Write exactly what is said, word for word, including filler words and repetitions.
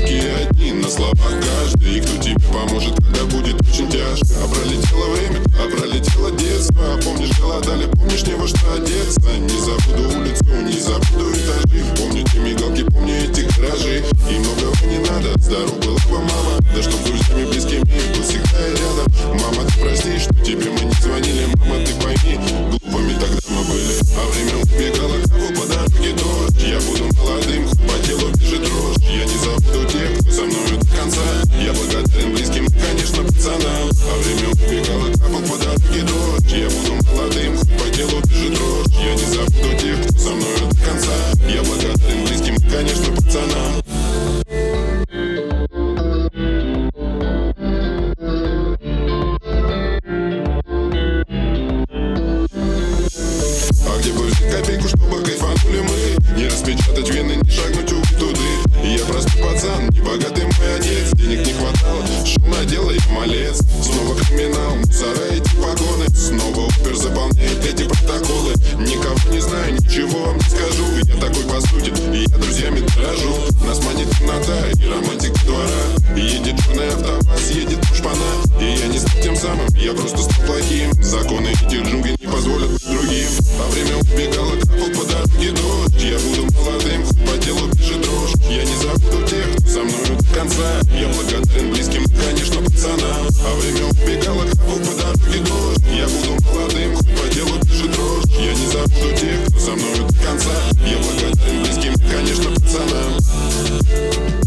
такие одни, на словах каждый. И кто тебе поможет, когда будет очень тяжко. А пролетело время, а пролетело детство. Помнишь, голодали, помнишь, не во что одеться. Не забуду улицу, не забуду этажи. Помню те мигалки, помню эти гаражи. И многого не надо, здоров была бы мама. Да чтоб с друзьями близкими был всегда и рядом. Мама, ты прости, что тебе мы не звонили. Мама, ты пойми, глупыми тогда мы были. А время убегало, кого по дороге дождь. Я буду молодым, хоть по телу бежит дрожь. Я не забуду тех, кто со мною до конца. Я благодарен близким и, конечно, пацанам. А время убегало, кого по дороге дождь. Я буду молодым, хоть по телу бежит дрожь. Я не забуду тех, кто со мною до конца. Я благодарен близким и, конечно, пацанам. Копейку, чтобы кайфанули мы. Не распечатать вены, не шагнуть в туды. И я простой пацан, не богатый мой отец. Денег не хватало, шел на дело, я малец. Снова криминал, мусора эти погоны. Снова Uber заполняет эти протоколы. Никого не знаю, ничего вам не скажу. Я такой по сути, и я друзьями дорожу. Нас манит темнота и романтика двора. Едет черный автобус, едет шпана. И я не стал тем самым, я просто стал плохим. Законы этих джунглей не позволят быть другим. А время убегало, капал по дороге дождь. Я буду молодым, хоть по телу бежит дрожь. Я не забуду тех, кто со мною до конца. Я благодарен близким, конечно, пацанам. А время убегало, капал по дороге дождь. Я буду молодым, хоть по телу бежит дрожь. Я не забуду тех, кто со мною до конца. Я благодарен близким, конечно, пацанам.